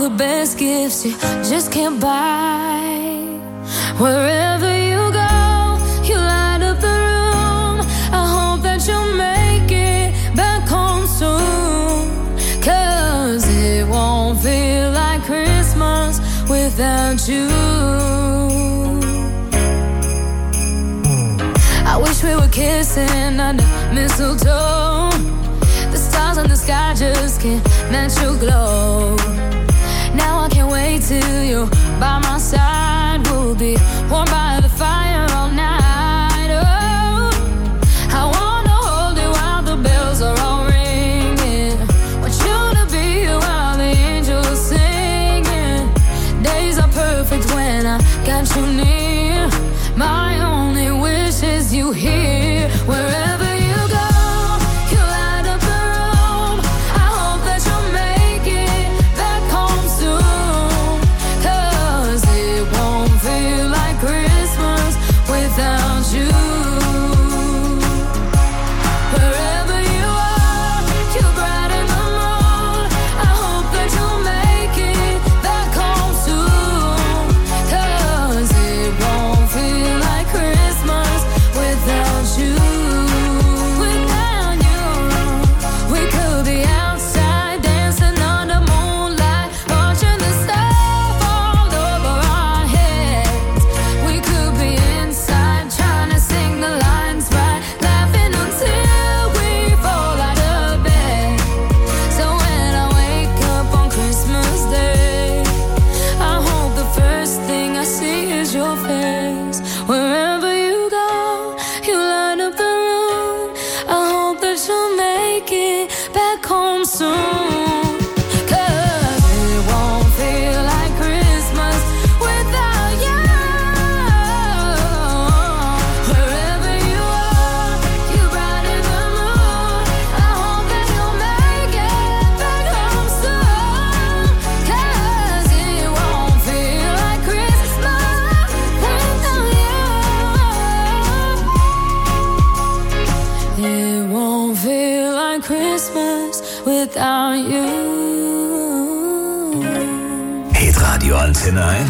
the best gifts you just can't buy. Wherever you go, you light up the room. I hope that you'll make it back home soon, 'cause it won't feel like Christmas without you. I wish we were kissing under mistletoe. The stars in the sky just can't match your glow. Now I can't wait till you're by my side. We'll be warm by the fire all night. Oh, I wanna hold you while the bells are all ringing. Want you to be here while the angels singing. Days are perfect when I got you near. My only wish is you here. Wherever you go, you light up the room. I hope that you'll make it back home soon, 'cause it won't feel like Christmas without you. Wherever you are, you brighten the moon. I hope that you'll make it back home soon, 'cause it won't feel like Christmas without you. Without you, we could be outside dancing under moonlight, watching the snow fall over our heads. We could be inside trying to sing the lines right, laughing until we fall out of bed. So when I wake up on Christmas Day, I hope the first thing I see is your face. Wherever you go, you light up the room. I hope that you'll make it back home soon, 'cause it won't feel like Christmas without you. Wherever you are, you brighten the moon. I hope that you'll make it back home soon, 'cause it won't feel like Christmas without you. It won't feel like Christmas without you. Hitradio Antenne 1.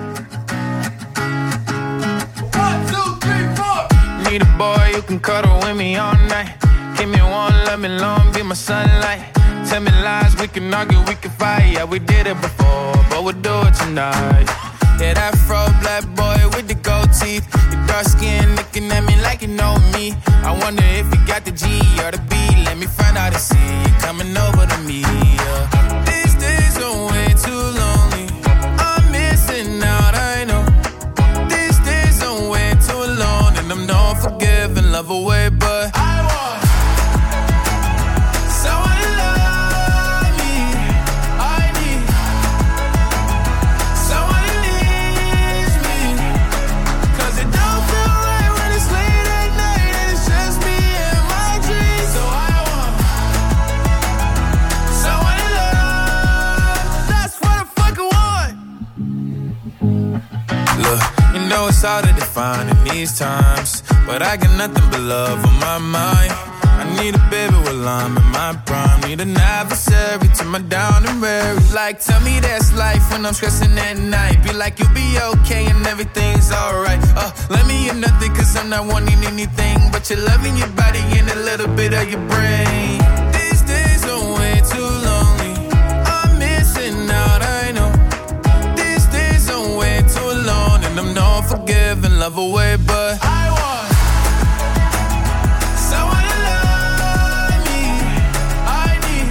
1, 2, 3, 4. Need a boy who can cuddle with me all night. Give me one, let me long, be my sunlight. Tell me lies, we can argue, we can fight. Yeah, we did it before, but we'll do it tonight. Yeah, that fro black boy with the gold teeth. Your dark skin looking at me like you know me. I wonder if you got the G or the B. Let me find out and see you coming over to me. Yeah. These days are way too lonely. I'm missing out, I know. These days are way too alone, and I'm not forgiving, love away, but I want someone to love me. I need someone who needs me, 'cause it don't feel right when it's late at night and it's just me and my dreams. So I want someone to love. That's what I fucking want. Look, you know it's hard to define in these times, but I got nothing but love on my mind. I need a baby while I'm in my prime. Need an adversary to my down and weary. Like, tell me that's life when I'm stressing at night. Be like, you'll be okay and everything's alright. Let me hear nothing, 'cause I'm not wanting anything but your love in your body and a little bit of your brain. These days are way too lonely. I'm missing out, I know. These days are way too alone, and I'm not forgiving, love away, but I want someone to love me. I need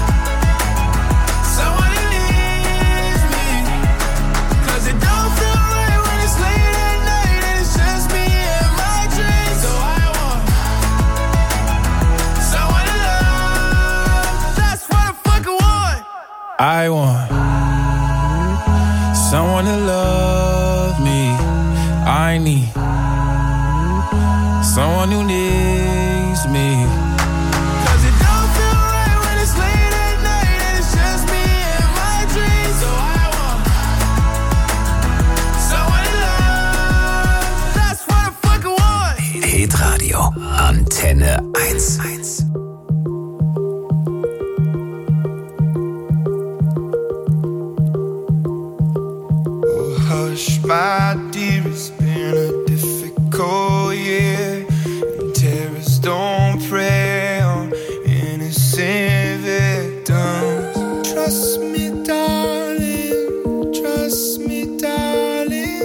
someone who needs me, 'cause it don't feel right when it's late at night and it's just me and my dreams. So I want someone to love. That's what I fucking want. I want someone to love me. I need someone who needs me, 'cause it don't feel right when it's late at night and it's just me and my dreams. So I want someone to love. That's what I fucking want. Hitradio Antenne 1. Hush, my dear, it's been a difficult year. And terrorists don't prey on innocent victims. Trust me, darling. Trust me, darling.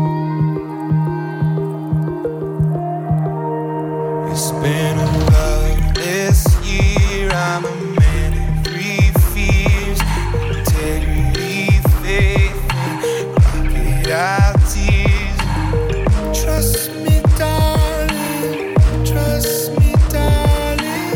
It's been a loveless year. I'm a man of three fears: integrity, faith, and rocket tears. Trust me, darling. Trust me, darling.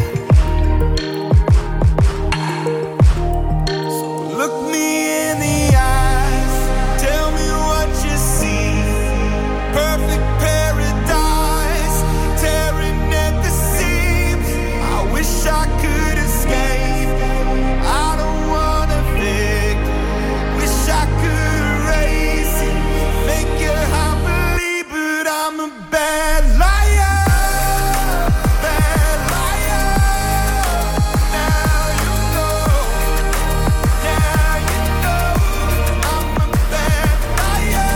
So look me in the eyes. Tell me what you see. Perfect paradise, tearing at the seams. I wish I could escape. I don't wanna fake. Wish I could erase it, make you happily, but I'm a bad liar. Bad liar. Now you know. Now you know. I'm a bad liar.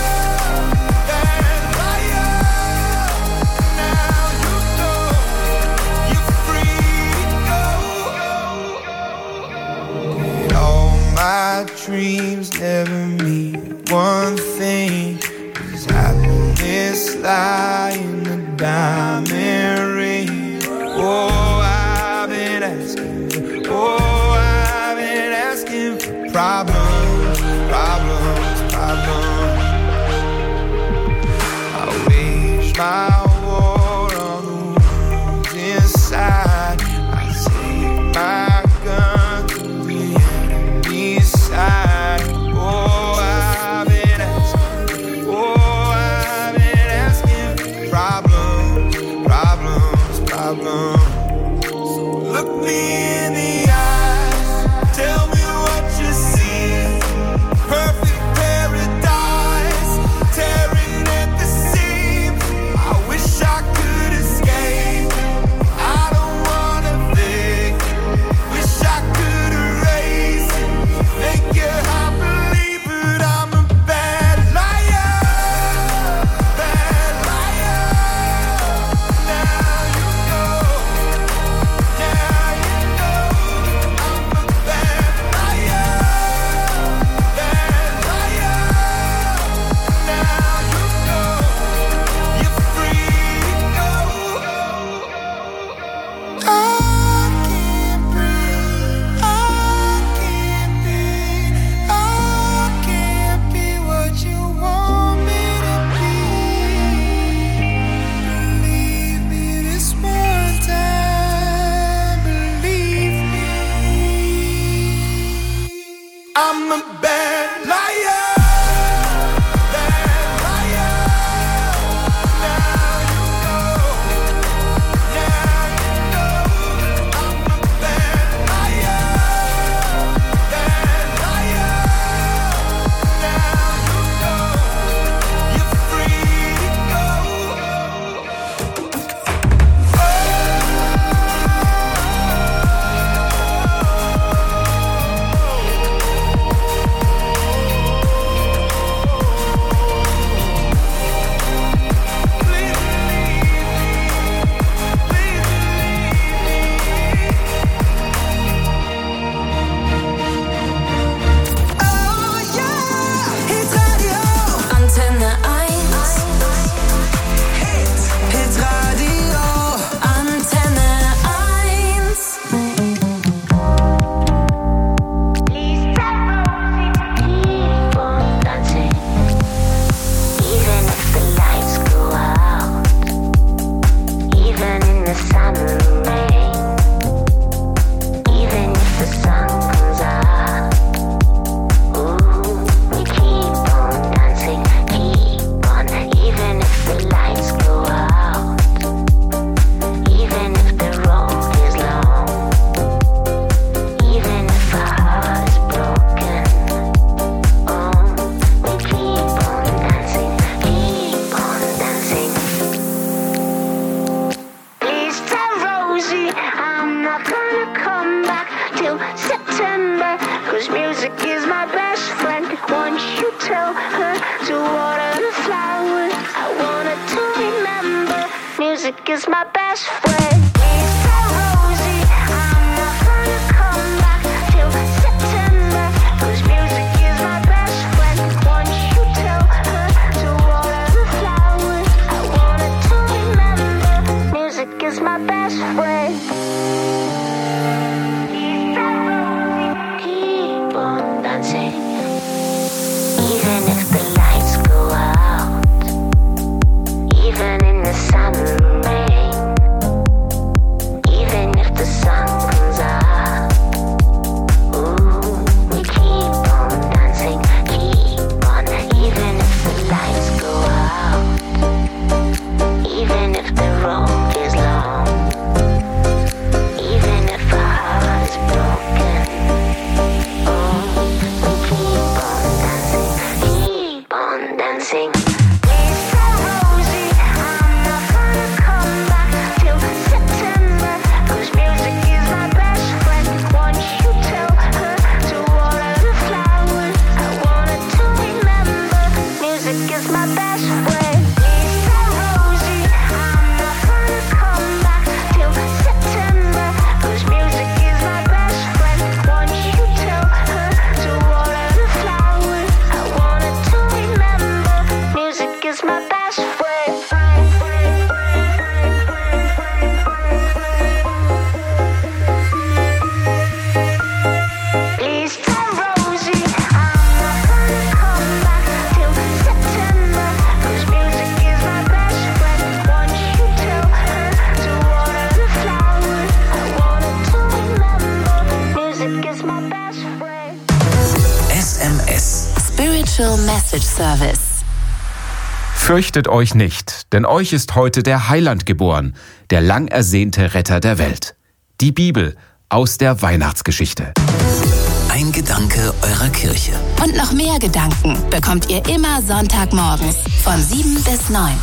Bad liar. Now you know. You're free to go. All my dreams never mean one thing. Is happiness lie in the diamond ring? Oh, I've been asking. Oh, I've been asking for problems, problems, problems. I wage my war on the wounds inside. I take my gun to the enemy's side. Oh, I've been asking. Oh, I've been asking for problems, problems, problems. So look me in the eyes. Tell me what you see. Perfect paradise, tearing at the seams. I wish I could escape. I don't wanna fake. Wish I could erase it, make you happily, but I'm a bad liar. Bad liar. Now you know. Now you know. I'm a bad liar. Bad liar. Now you know. You're free to go. I can't breathe. I can't be. I can't be what you want me to be. Believe me this one time. Believe me. I'm a bad liar. Bad liar. Now you know. Now you know. I'm a bad liar. Bad liar. Now you know. You're free to go. is my best friend. Please tell Rosie I'm not gonna come back till September, 'cause music is my best friend. Once you tell her to water the flowers, I want her to remember music is my best friend. Please tell Rosie, keep on dancing, even if the lights go out, even in the summer rain, even if the sun comes out. Ooh, we keep on dancing, keep on, even if the lights go out, even if the road is long, even if our heart is broken. Oh, we keep on dancing, keep on dancing. Please tell Rosie I'm not gonna come back till September, 'cause music is my best friend. Once you tell her to water the flowers, I want her to remember music is my best friend. Please tell Rosie I'm not gonna come back till September, 'cause music is my best friend. Once you tell her to water the flowers, I want her to remember music is my best friend. Please tell Rosie I'm not gonna come back till September, 'cause music is my best friend. Once you tell her to water the flowers, I want her to remember music is my best friend. SMS. Spiritual Message Service. Fürchtet euch nicht, denn euch ist heute der Heiland geboren, der lang ersehnte Retter der Welt. Die Bibel aus der Weihnachtsgeschichte. Ein Gedanke eurer Kirche. Und noch mehr Gedanken bekommt ihr immer Sonntagmorgens von 7 bis 9.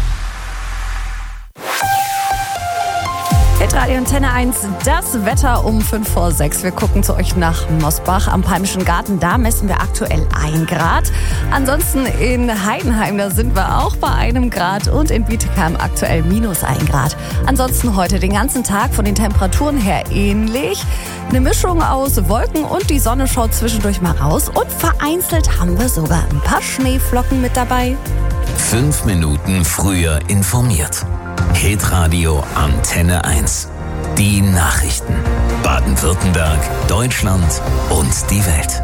Hitradio Antenne 1, das Wetter um 5 vor 6. Wir gucken zu euch nach Mosbach am Palmischen Garten. Da messen wir aktuell 1 Grad. Ansonsten in Heidenheim, da sind wir auch bei 1 Grad. Und in Bietigheim aktuell -1 Grad. Ansonsten heute den ganzen Tag von den Temperaturen her ähnlich. Eine Mischung aus Wolken und die Sonne schaut zwischendurch mal raus. Und vereinzelt haben wir sogar ein paar Schneeflocken mit dabei. 5 Minuten früher informiert. Hitradio Antenne 1. Die Nachrichten. Baden-Württemberg, Deutschland und die Welt.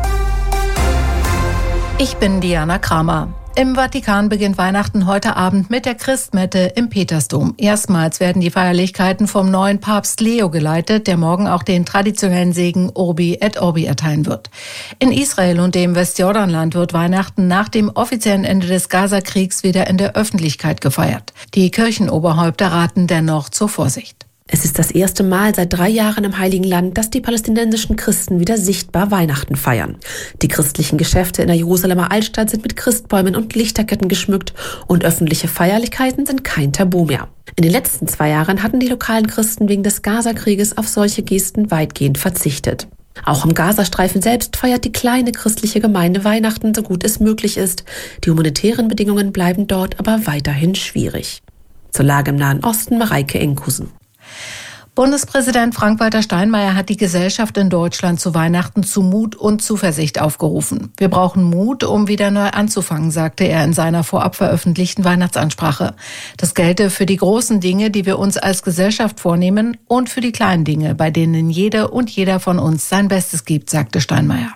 Ich bin Diana Kramer. Im Vatikan beginnt Weihnachten heute Abend mit der Christmette im Petersdom. Erstmals werden die Feierlichkeiten vom neuen Papst Leo geleitet, der morgen auch den traditionellen Segen Urbi et Orbi erteilen wird. In Israel und dem Westjordanland wird Weihnachten nach dem offiziellen Ende des Gaza-Kriegs wieder in der Öffentlichkeit gefeiert. Die Kirchenoberhäupter raten dennoch zur Vorsicht. Es ist das erste Mal seit 3 Jahren im Heiligen Land, dass die palästinensischen Christen wieder sichtbar Weihnachten feiern. Die christlichen Geschäfte in der Jerusalemer Altstadt sind mit Christbäumen und Lichterketten geschmückt und öffentliche Feierlichkeiten sind kein Tabu mehr. In den letzten 2 Jahren hatten die lokalen Christen wegen des Gaza-Krieges auf solche Gesten weitgehend verzichtet. Auch im Gazastreifen selbst feiert die kleine christliche Gemeinde Weihnachten, so gut es möglich ist. Die humanitären Bedingungen bleiben dort aber weiterhin schwierig. Zur Lage im Nahen Osten, Mareike Enkusen. Bundespräsident Frank-Walter Steinmeier hat die Gesellschaft in Deutschland zu Weihnachten zu Mut und Zuversicht aufgerufen. Wir brauchen Mut, um wieder neu anzufangen, sagte er in seiner vorab veröffentlichten Weihnachtsansprache. Das gelte für die großen Dinge, die wir uns als Gesellschaft vornehmen, und für die kleinen Dinge, bei denen jede und jeder von uns sein Bestes gibt, sagte Steinmeier.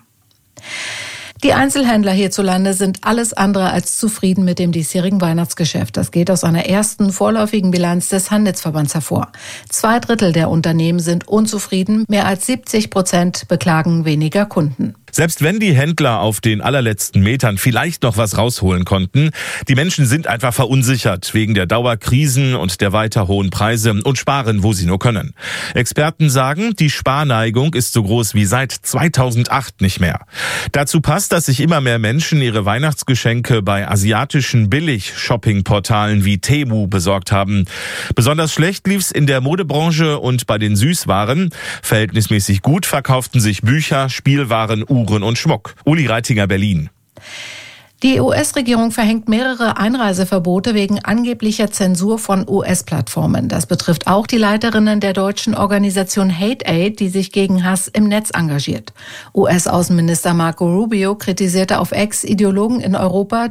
Die Einzelhändler hierzulande sind alles andere als zufrieden mit dem diesjährigen Weihnachtsgeschäft. Das geht aus einer ersten vorläufigen Bilanz des Handelsverbands hervor. 2/3 der Unternehmen sind unzufrieden, mehr als 70% beklagen weniger Kunden. Selbst wenn die Händler auf den allerletzten Metern vielleicht noch was rausholen konnten, die Menschen sind einfach verunsichert wegen der Dauerkrisen und der weiter hohen Preise und sparen, wo sie nur können. Experten sagen, die Sparneigung ist so groß wie seit 2008 nicht mehr. Dazu passt, dass sich immer mehr Menschen ihre Weihnachtsgeschenke bei asiatischen Billig-Shopping-Portalen wie Temu besorgt haben. Besonders schlecht lief's in der Modebranche und bei den Süßwaren. Verhältnismäßig gut verkauften sich Bücher, Spielwaren, Uhren und Schmuck. Uli Reitinger, Berlin. Die US-Regierung verhängt mehrere Einreiseverbote wegen angeblicher Zensur von US-Plattformen. Das betrifft auch die Leiterinnen der deutschen Organisation Hate Aid, die sich gegen Hass im Netz engagiert. US-Außenminister Marco Rubio kritisierte auf X Ideologen in Europa,